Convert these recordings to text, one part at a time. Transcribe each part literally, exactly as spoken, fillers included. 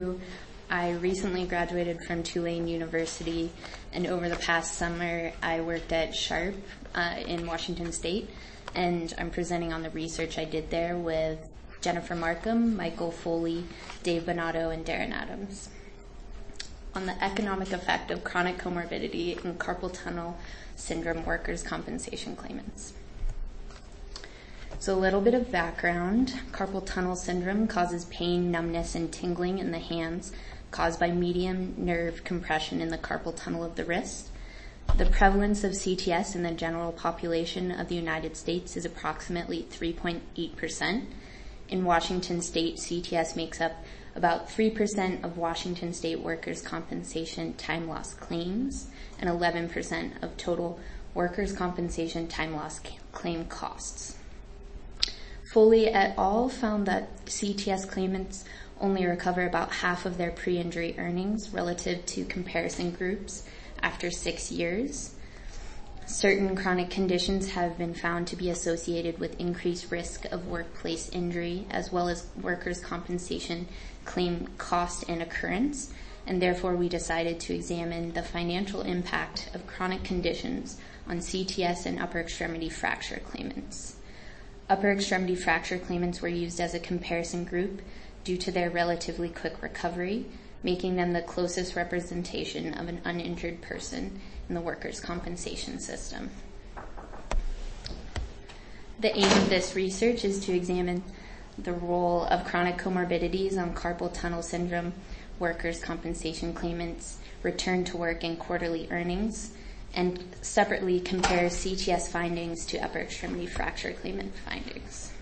I recently graduated from Tulane University, and over the past summer I worked at Sharp uh, in Washington State, and I'm presenting on the research I did there with Jennifer Markham, Michael Foley, Dave Bonato, and Darren Adams on the economic effect of chronic comorbidity in carpal tunnel syndrome workers' compensation claimants. So a little bit of background. Carpal tunnel syndrome causes pain, numbness, and tingling in the hands caused by median nerve compression in the carpal tunnel of the wrist. The prevalence of C T S in the general population of the United States is approximately three point eight percent. In Washington State, C T S makes up about three percent of Washington State workers' compensation time loss claims and eleven percent of total workers' compensation time loss claim costs. Foley et al. Found that C T S claimants only recover about half of their pre-injury earnings relative to comparison groups after six years. Certain chronic conditions have been found to be associated with increased risk of workplace injury as well as workers' compensation claim cost and occurrence, and therefore we decided to examine the financial impact of chronic conditions on C T S and upper extremity fracture claimants. Upper extremity fracture claimants were used as a comparison group due to their relatively quick recovery, making them the closest representation of an uninjured person in the workers' compensation system. The aim of this research is to examine the role of chronic comorbidities on carpal tunnel syndrome workers' compensation claimants' return to work and quarterly earnings, and separately compare C T S findings to upper extremity fracture claimant findings.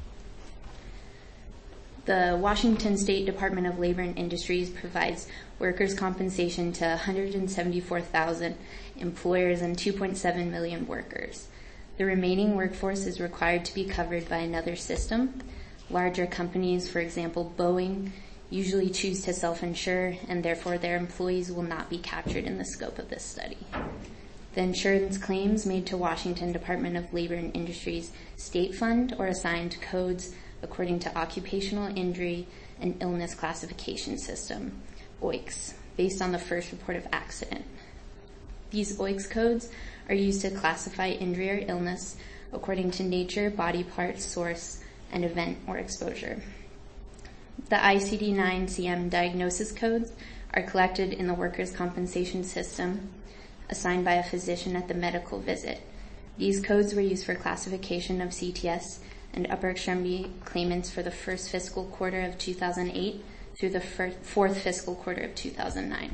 The Washington State Department of Labor and Industries provides workers' compensation to one hundred seventy-four thousand employers and two point seven million workers. The remaining workforce is required to be covered by another system. Larger companies, for example Boeing, usually choose to self-insure, and therefore their employees will not be captured in the scope of this study. The insurance claims made to Washington Department of Labor and Industries State Fund or assigned codes according to Occupational Injury and Illness Classification System, O I C S, based on the first report of accident. These O I C S codes are used to classify injury or illness according to nature, body part, source, and event or exposure. The I C D nine C M diagnosis codes are collected in the workers' compensation system, assigned by a physician at the medical visit. These codes were used for classification of C T S and upper extremity claimants for the first fiscal quarter of two thousand eight through the first, fourth fiscal quarter of two thousand nine.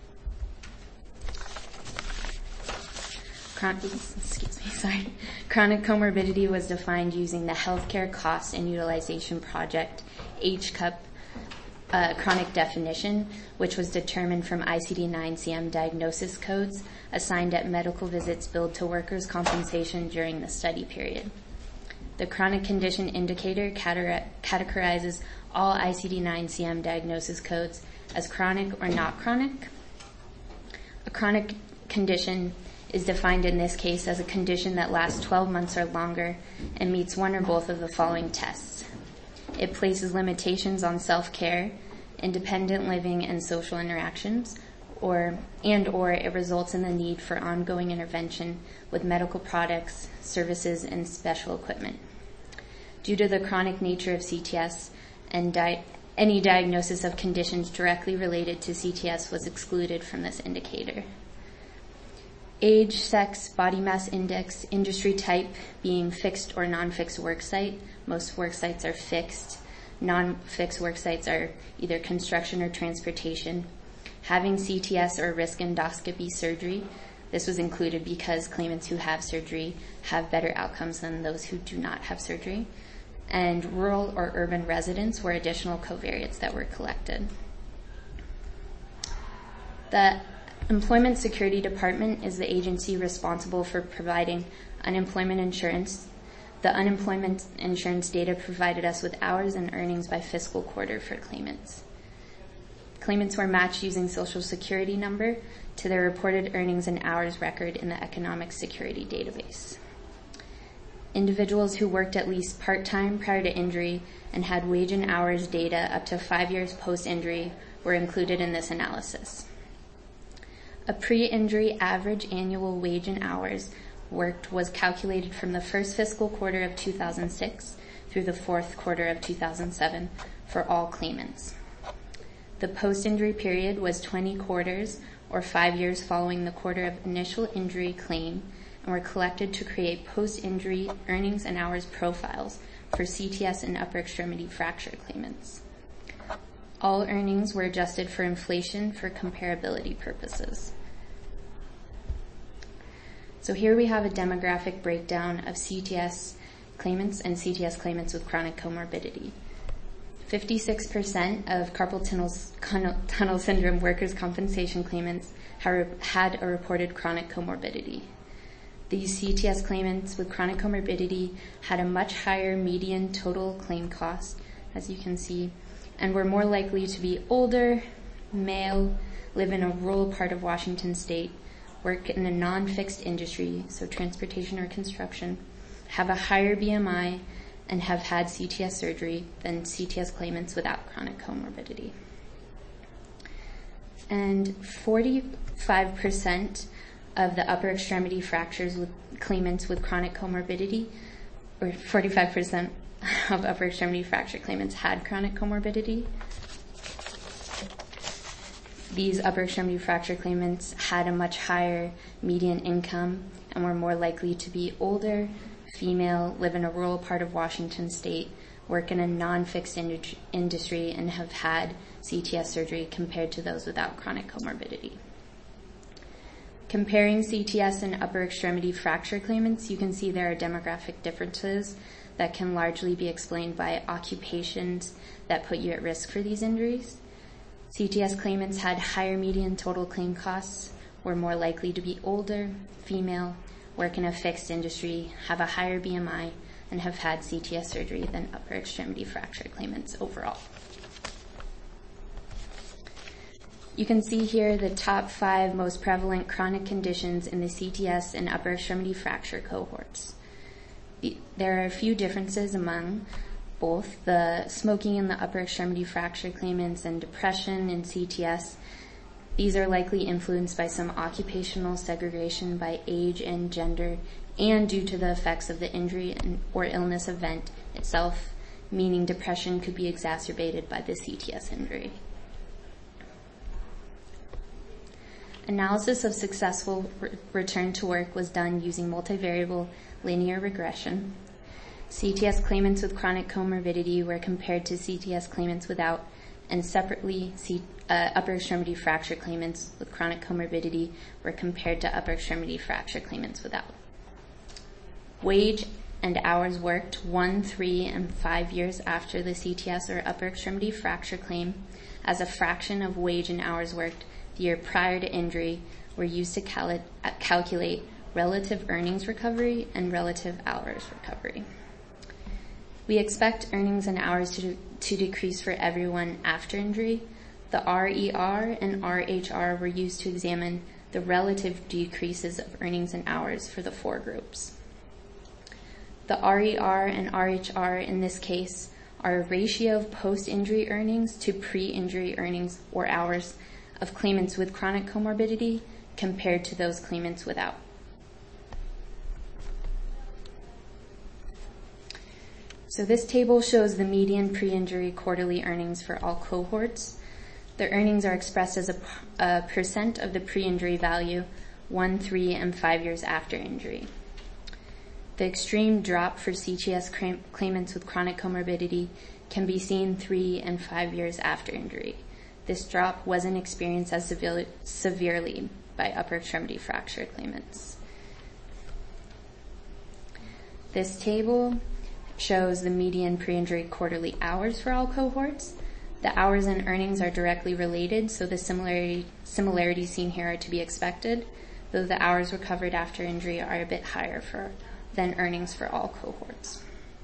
Chron- excuse me, sorry. Chronic comorbidity was defined using the Healthcare Cost and Utilization Project, H C U P, uh, chronic definition, which was determined from I C D nine C M diagnosis codes assigned at medical visits billed to workers' compensation during the study period. The chronic condition indicator categorizes all I C D nine C M diagnosis codes as chronic or not chronic. A chronic condition is defined in this case as a condition that lasts twelve months or longer and meets one or both of the following tests. It places limitations on self-care, independent living, and social interactions, or and or it results in the need for ongoing intervention with medical products, services, and special equipment. Due to the chronic nature of C T S, and di- any diagnosis of conditions directly related to C T S was excluded from this indicator. Age, sex, body mass index, industry type being fixed or non-fixed work site. Most work sites are fixed. Non-fixed work sites are either construction or transportation. Having C T S or risk endoscopy surgery. This was included because claimants who have surgery have better outcomes than those who do not have surgery. And rural or urban residents were additional covariates that were collected. The Employment Security Department is the agency responsible for providing unemployment insurance. The unemployment insurance data provided us with hours and earnings by fiscal quarter for claimants. Claimants were matched using Social Security number to their reported earnings and hours record in the Economic Security Database. Individuals who worked at least part-time prior to injury and had wage and hours data up to five years post-injury were included in this analysis. A pre-injury average annual wage and hours worked was calculated from the first fiscal quarter of two thousand six through the fourth quarter of two thousand seven for all claimants. The post-injury period was twenty quarters, or five years following the quarter of initial injury claim, and were collected to create post-injury earnings and hours profiles for C T S and upper extremity fracture claimants. All earnings were adjusted for inflation for comparability purposes. So here we have a demographic breakdown of C T S claimants and C T S claimants with chronic comorbidity. fifty-six percent of carpal tunnel, tunnel syndrome workers' compensation claimants had a reported chronic comorbidity. These C T S claimants with chronic comorbidity had a much higher median total claim cost, as you can see, and were more likely to be older, male, live in a rural part of Washington state, work in a non-fixed industry, so transportation or construction, have a higher B M I, and have had C T S surgery than C T S claimants without chronic comorbidity. And forty-five percent of the upper extremity fractures with claimants with chronic comorbidity, or forty-five percent of upper extremity fracture claimants had chronic comorbidity. These upper extremity fracture claimants had a much higher median income and were more likely to be older, female, live in a rural part of Washington state, work in a non-fixed indu- industry, and have had C T S surgery compared to those without chronic comorbidity. Comparing C T S and upper extremity fracture claimants, you can see there are demographic differences that can largely be explained by occupations that put you at risk for these injuries. C T S claimants had higher median total claim costs, were more likely to be older, female, work in a fixed industry, have a higher B M I, and have had C T S surgery than upper extremity fracture claimants overall. You can see here the top five most prevalent chronic conditions in the C T S and upper extremity fracture cohorts. There are a few differences among both the smoking in the upper extremity fracture claimants and depression in C T S. These are likely influenced by some occupational segregation by age and gender, and due to the effects of the injury or illness event itself, meaning depression could be exacerbated by the C T S injury. Analysis of successful re- return to work was done using multivariable linear regression. C T S claimants with chronic comorbidity were compared to C T S claimants without, and separately, C- uh, upper extremity fracture claimants with chronic comorbidity were compared to upper extremity fracture claimants without. Wage and hours worked one, three, and five years after the C T S or upper extremity fracture claim as a fraction of wage and hours worked the year prior to injury were used to cal- calculate relative earnings recovery and relative hours recovery. We expect earnings and hours to, to decrease for everyone after injury. The R E R and R H R were used to examine the relative decreases of earnings and hours for the four groups. The R E R and R H R in this case are a ratio of post-injury earnings to pre-injury earnings or hours of claimants with chronic comorbidity compared to those claimants without. So this table shows the median pre-injury quarterly earnings for all cohorts. The earnings are expressed as a, a percent of the pre-injury value one, three, and five years after injury. The extreme drop for C T S claimants with chronic comorbidity can be seen three and five years after injury. This drop wasn't experienced as severe, severely by upper extremity fracture claimants. This table shows the median pre-injury quarterly hours for all cohorts. The hours and earnings are directly related, so the similarity, similarities seen here are to be expected, though the hours recovered after injury are a bit higher for, than earnings for all cohorts.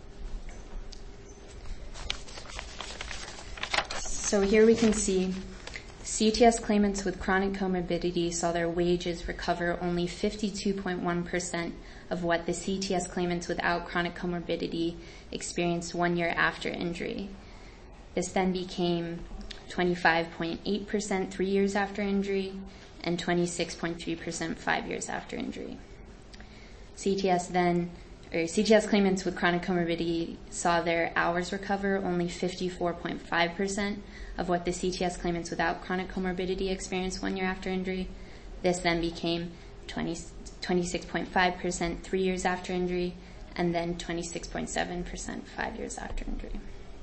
So here we can see C T S claimants with chronic comorbidity saw their wages recover only fifty-two point one percent of what the C T S claimants without chronic comorbidity experienced one year after injury. This then became twenty-five point eight percent three years after injury, and twenty-six point three percent five years after injury. C T S then, or C T S claimants with chronic comorbidity saw their hours recover only fifty-four point five percent of what the C T S claimants without chronic comorbidity experienced one year after injury. This then became twenty-six point five percent three years after injury, and then twenty-six point seven percent five years after injury.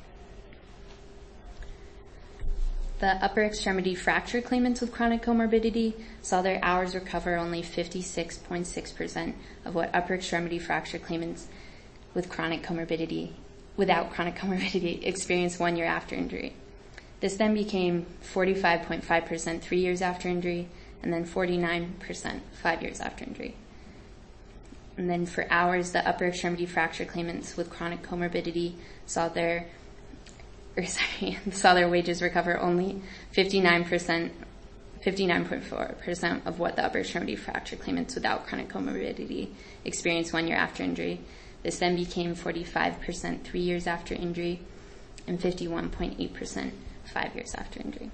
The upper extremity fracture claimants with chronic comorbidity saw their hours recover only fifty-six point six percent of what upper extremity fracture claimants with chronic comorbidity, without chronic comorbidity experienced one year after injury. This then became forty-five point five percent three years after injury, and then forty-nine percent five years after injury. And then for hours, the upper extremity fracture claimants with chronic comorbidity saw their or sorry, saw their wages recover only fifty-nine percent, fifty-nine point four percent of what the upper extremity fracture claimants without chronic comorbidity experienced one year after injury. This then became forty-five percent three years after injury, and fifty-one point eight percent five years after injury.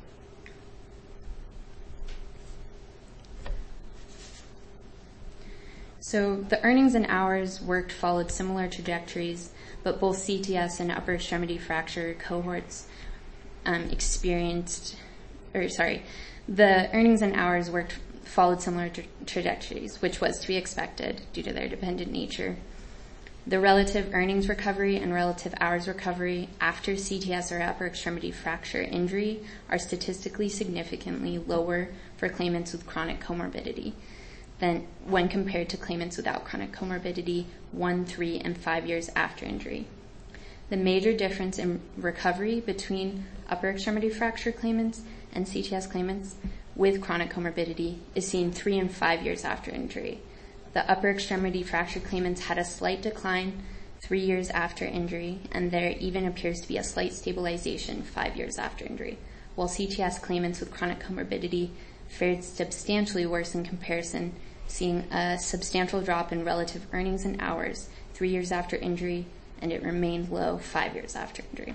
So the earnings and hours worked followed similar trajectories, but both C T S and upper extremity fracture cohorts um, experienced, or sorry, the earnings and hours worked followed similar tra- trajectories, which was to be expected due to their dependent nature. The relative earnings recovery and relative hours recovery after C T S or upper extremity fracture injury are statistically significantly lower for claimants with chronic comorbidity than when compared to claimants without chronic comorbidity one, three, and five years after injury. The major difference in recovery between upper extremity fracture claimants and C T S claimants with chronic comorbidity is seen three and five years after injury. The upper extremity fracture claimants had a slight decline three years after injury, and there even appears to be a slight stabilization five years after injury, while C T S claimants with chronic comorbidity fared substantially worse in comparison, seeing a substantial drop in relative earnings and hours three years after injury, and it remained low five years after injury.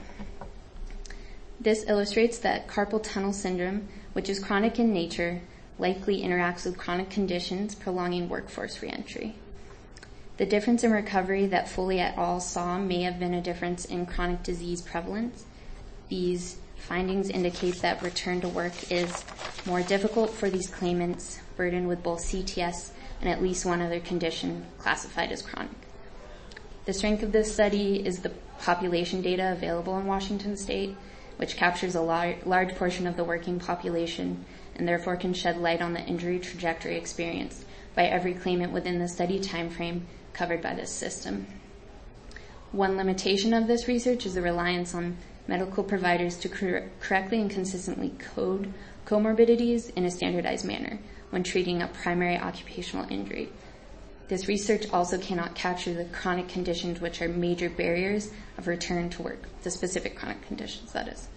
This illustrates that carpal tunnel syndrome, which is chronic in nature, likely interacts with chronic conditions prolonging workforce reentry. The difference in recovery that Foley et al. Saw may have been a difference in chronic disease prevalence. These findings indicate that return to work is more difficult for these claimants burdened with both C T S and at least one other condition classified as chronic. The strength of this study is the population data available in Washington State, which captures a lar- large portion of the working population and therefore can shed light on the injury trajectory experienced by every claimant within the study timeframe covered by this system. One limitation of this research is the reliance on medical providers to cor- correctly and consistently code comorbidities in a standardized manner when treating a primary occupational injury. This research also cannot capture the chronic conditions which are major barriers of return to work, the specific chronic conditions, that is.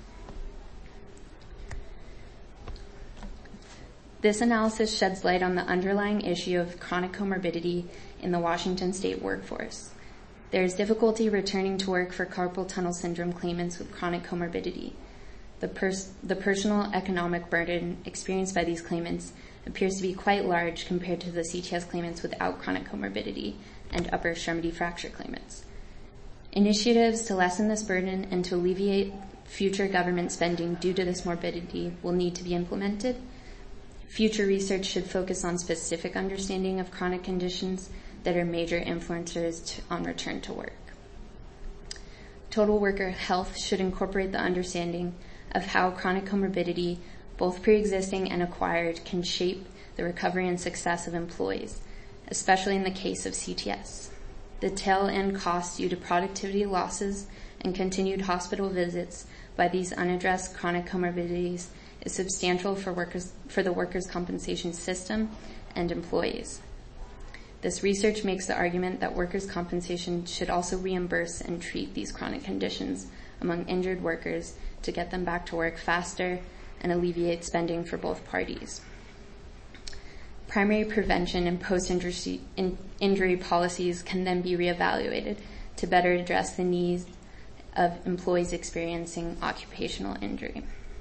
This analysis sheds light on the underlying issue of chronic comorbidity in the Washington State workforce. There is difficulty returning to work for carpal tunnel syndrome claimants with chronic comorbidity. The, pers- the personal economic burden experienced by these claimants appears to be quite large compared to the C T S claimants without chronic comorbidity and upper extremity fracture claimants. Initiatives to lessen this burden and to alleviate future government spending due to this morbidity will need to be implemented. Future research should focus on specific understanding of chronic conditions that are major influencers to, on return to work. Total worker health should incorporate the understanding of how chronic comorbidity, both pre-existing and acquired, can shape the recovery and success of employees, especially in the case of C T S. The tail-end costs due to productivity losses and continued hospital visits by these unaddressed chronic comorbidities is substantial for workers, for the workers' compensation system and employees. This research makes the argument that workers' compensation should also reimburse and treat these chronic conditions among injured workers to get them back to work faster and alleviate spending for both parties. Primary prevention and post-injury in, injury policies can then be reevaluated to better address the needs of employees experiencing occupational injury.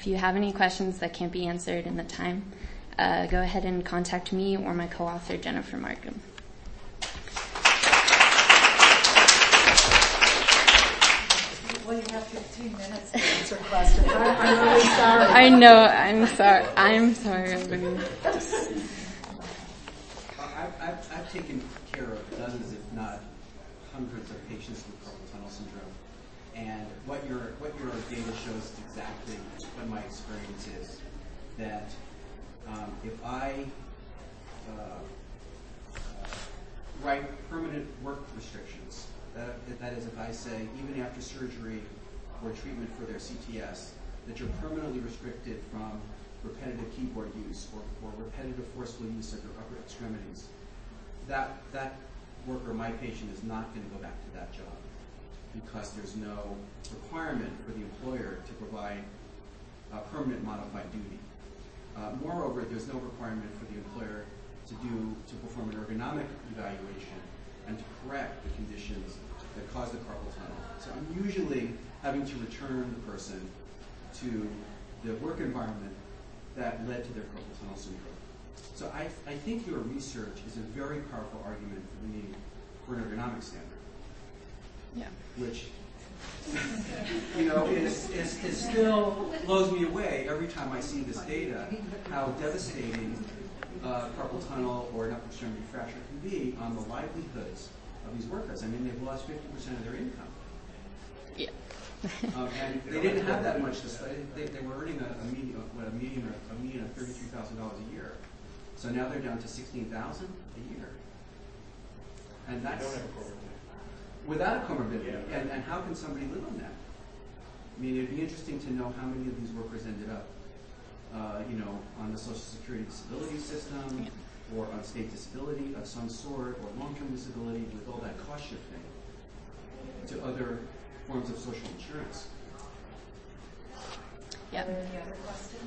if you have any questions that can't be answered in the time, uh, go ahead and contact me or my co-author, Jennifer Markham. Well, you have fifteen minutes to answer questions. I'm, I'm really sorry. I know. I'm sorry. I'm sorry. I've, I've, I've taken care of dozens, if not hundreds, of patients with carpal tunnel syndrome, and what your what your data shows is exactly what my experience is. That um, if I uh, uh, write permanent work restrictions. That, that is, if I say, even after surgery or treatment for their C T S, that you're permanently restricted from repetitive keyboard use or, or repetitive forceful use of your upper extremities, that, that worker, my patient, is not going to go back to that job because there's no requirement for the employer to provide a permanent modified duty. Uh, moreover, there's no requirement for the employer to do to perform an ergonomic evaluation and to correct the conditions that cause the carpal tunnel. So I'm usually having to return the person to the work environment that led to their carpal tunnel syndrome. So I, I think your research is a very powerful argument for the need for an ergonomic standard. Yeah. Which, you know, is, is, is still blows me away every time I see this data, how devastating Uh, carpal tunnel or an upper extremity fracture can be on the livelihoods of these workers. I mean, they've lost fifty percent of their income. Yeah. um, and they didn't have that much to study. They, they were earning a, a median, what, a median, a median of thirty-three thousand dollars a year. So now they're down to sixteen thousand dollars a year. And that's don't have a comorbidity. Without a comorbidity. Yeah. And, and how can somebody live on that? I mean, it'd be interesting to know how many of these workers ended up Uh, you know, on the Social Security disability system, yeah. or on state disability of some sort, or long-term disability with all that cost shifting to other forms of social insurance. Yep. Are there any other questions?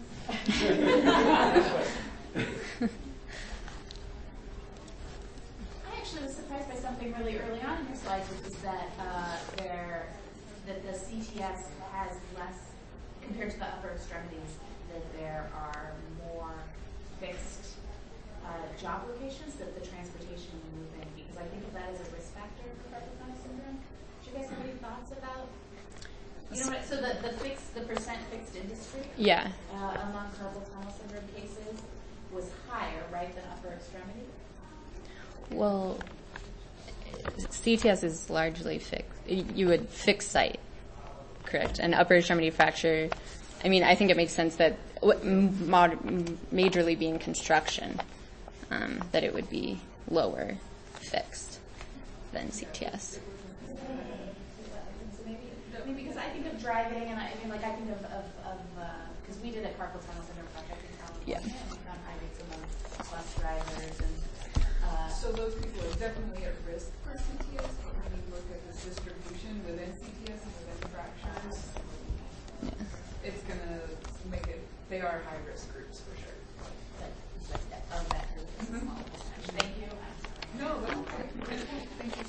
I actually was surprised by something really early on in your slides, which is that uh, there, that the C T S has less compared to the upper extremities. That there are more fixed uh, job locations that the transportation will move in, because I think of that as a risk factor for carpal tunnel syndrome. Do you guys have any thoughts about, you know what, so the, the fixed, the percent fixed industry Yeah. uh, among carpal tunnel syndrome cases was higher, right, than upper extremity? Well, C T S is largely fixed. You would fix site, correct? And upper extremity fracture, I mean, I think it makes sense that mod, majorly being construction, um, that it would be lower fixed than C T S. Maybe, I mean, because I think of driving, and I, I mean, like I think of, of, of because uh, we did a carpal tunnel syndrome project in California, Yeah. and we found high rates among bus drivers, and uh, so those people are definitely at risk for C T S. But when you look at the distribution within C T S and within fractures, Yeah. it's going to make it, they are high risk groups for sure. but, but that, of that group is a small percentage. Thank you. No, that's okay. Thank you.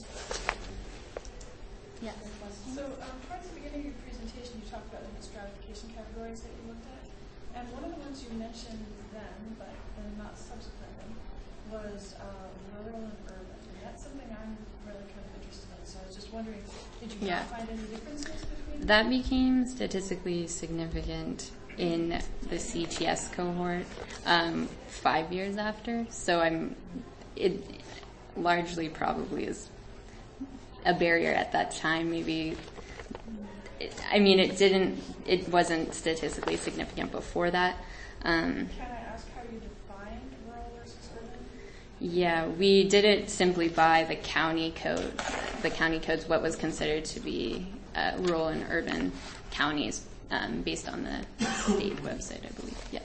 Yeah. So um, towards the beginning of your presentation, you talked about the stratification categories that you looked at. And one of the ones you mentioned then, but then not subsequently, was uh, rural and urban. And that's something I'm really kind of interested in. So I was just wondering, did you Yeah. not find any differences between them? That became statistically significant in the C T S cohort um, five years after. So I'm, it largely probably is a barrier at that time. Maybe, it, I mean, it didn't, it wasn't statistically significant before that. Um, Can I ask how you defined rural versus urban? Yeah, we did it simply by the county code. The county codes, what was considered to be uh, rural and urban counties, um, based on the state website, I believe. Yeah.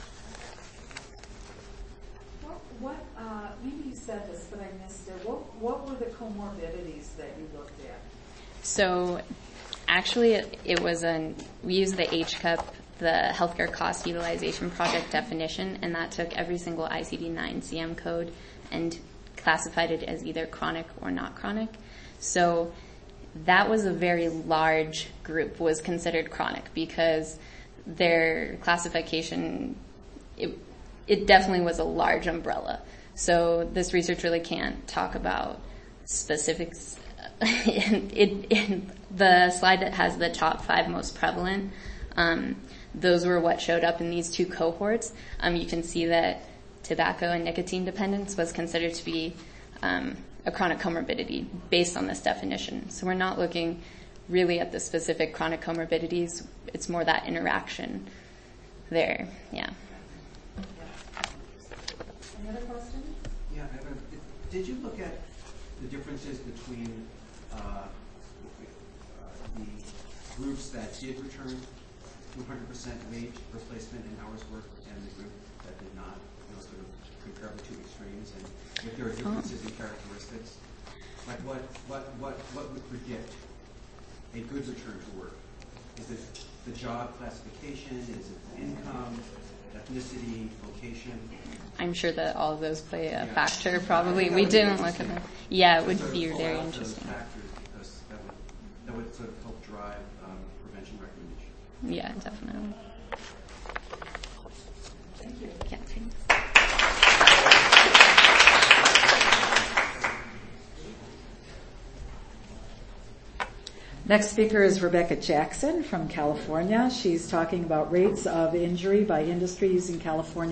What, what uh, maybe you said this, but I missed it. What, what were the comorbidities that you looked at? So, actually, it, it was an we used the H C U P, the Healthcare Cost Utilization Project definition, and that took every single I C D nine C M code and classified it as either chronic or not chronic. So that was a very large group, was considered chronic, because their classification, it, it definitely was a large umbrella. So this research really can't talk about specifics. it, it, it, the slide that has the top five most prevalent, um, those were what showed up in these two cohorts. Um, you can see that tobacco and nicotine dependence was considered to be um, a chronic comorbidity based on this definition. So we're not looking really at the specific chronic comorbidities. It's more that interaction there. Yeah. Any other questions? Yeah, I have a, did you look at the differences between uh, uh, the groups that did return to one hundred percent wage replacement in hours worked and the group that did not? You know, sort of compare the two extremes, and if there are differences in characteristics, like what what what what would predict a good return to work? Is it the job classification? Is it income, ethnicity, location? I'm sure that all of those play a Yeah. factor. Probably That we would be didn't look at them. Yeah, it would Sort of be pull very out those interesting. factors, because that would that would sort of help drive um, prevention recommendation. Yeah, definitely. Thank you. Yeah, thanks. Next speaker is Rebecca Jackson from California. She's talking about rates of injury by industry using California